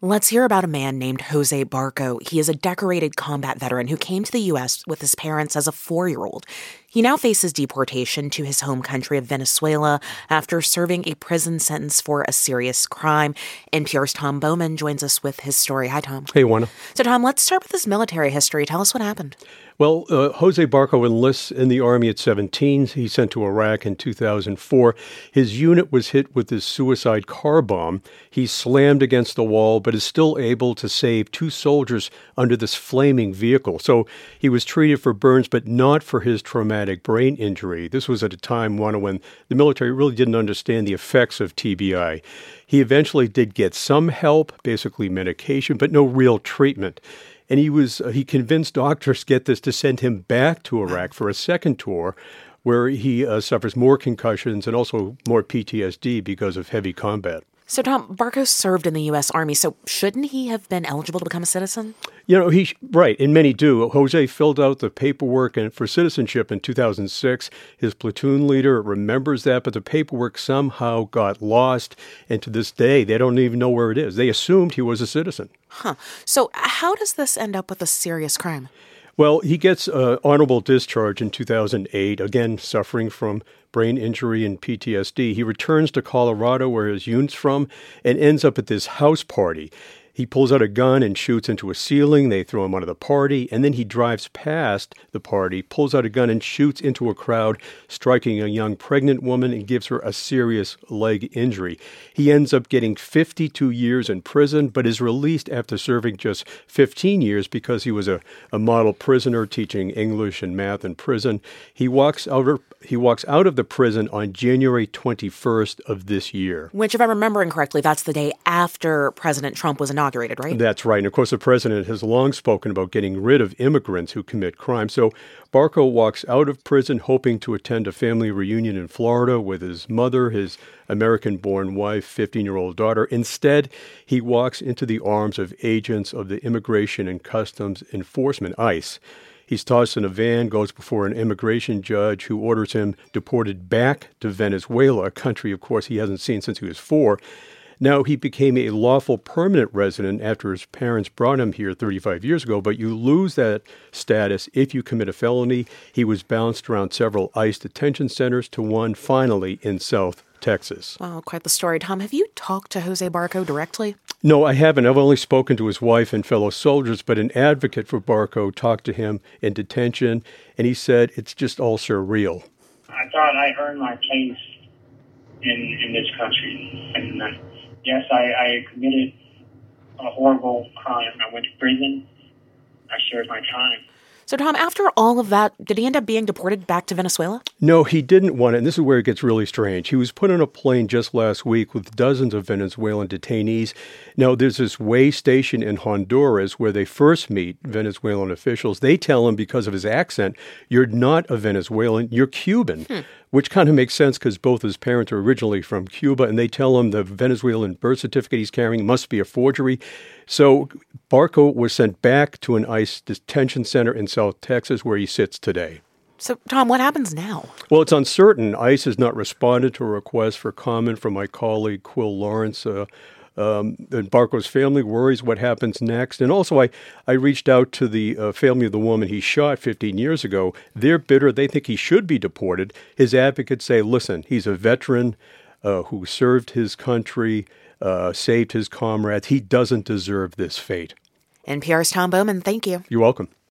Let's hear about a man named Jose Barco. He is a decorated combat veteran who came to the U.S. with his parents as a 4-year-old. He now faces deportation to his home country of Venezuela after serving a prison sentence for a serious crime. NPR's Tom Bowman joins us with his story. Hi, Tom. Hey, Juana. So, Tom, let's start with his military history. Tell us what happened. Well, Jose Barco enlists in the Army at 17. He's sent to Iraq in 2004. His unit was hit with this suicide car bomb. He slammed against the wall, but is still able to save 2 soldiers under this flaming vehicle. So he was treated for burns, but not for his traumatic brain injury. This was at a time, Juana, when the military really didn't understand the effects of TBI. He eventually did get some help, basically medication, but no real treatment. And he convinced doctors, get this, to send him back to Iraq for a second tour where he suffers more concussions and also more PTSD because of heavy combat. So, Tom, Barco served in the U.S. Army, so shouldn't he have been eligible to become a citizen? Right, and many do. Jose filled out the paperwork for citizenship in 2006. His platoon leader remembers that, but the paperwork somehow got lost, and to this day, they don't even know where it is. They assumed he was a citizen. So how does this end up with a serious crime? Well, he gets honorable discharge in 2008, again suffering from brain injury and PTSD. He returns to Colorado, where his unit's from, and ends up at this house party. He pulls out a gun and shoots into a ceiling. They throw him out of the party, and then he drives past the party, pulls out a gun and shoots into a crowd, striking a young pregnant woman and gives her a serious leg injury. He ends up getting 52 years in prison, but is released after serving just 15 years because he was a model prisoner teaching English and math in prison. He walks out of the prison on January 21st of this year. Which, if I'm remembering correctly, that's the day after President Trump was inaugurated, right? That's right. And of course, the president has long spoken about getting rid of immigrants who commit crime. So Barco walks out of prison hoping to attend a family reunion in Florida with his mother, his American-born wife, 15-year-old daughter. Instead, he walks into the arms of agents of the Immigration and Customs Enforcement, ICE. He's tossed in a van, goes before an immigration judge who orders him deported back to Venezuela, a country, of course, he hasn't seen since he was 4. Now, he became a lawful permanent resident after his parents brought him here 35 years ago, but you lose that status if you commit a felony. He was bounced around several ICE detention centers to one finally in South Texas. Wow, quite the story. Tom, have you talked to Jose Barco directly? No, I haven't. I've only spoken to his wife and fellow soldiers, but an advocate for Barco talked to him in detention, and he said it's just all surreal. I thought I earned my place in this country. And yes, I committed a horrible crime. I went to prison. I served my time. So, Tom, after all of that, did he end up being deported back to Venezuela? No, he didn't want it, and this is where it gets really strange. He was put on a plane just last week with dozens of Venezuelan detainees. Now, there's this way station in Honduras where they first meet Venezuelan officials. They tell him, because of his accent, you're not a Venezuelan, you're Cuban, which kind of makes sense because both his parents are originally from Cuba, and they tell him the Venezuelan birth certificate he's carrying must be a forgery. So Barco was sent back to an ICE detention center in South Texas where he sits today. So, Tom, what happens now? Well, it's uncertain. ICE has not responded to a request for comment from my colleague, Quill Lawrence. And Barco's family worries what happens next. And also, I reached out to the family of the woman he shot 15 years ago. They're bitter. They think he should be deported. His advocates say, listen, he's a veteran who served his country, saved his comrades. He doesn't deserve this fate. NPR's Tom Bowman, thank you. You're welcome.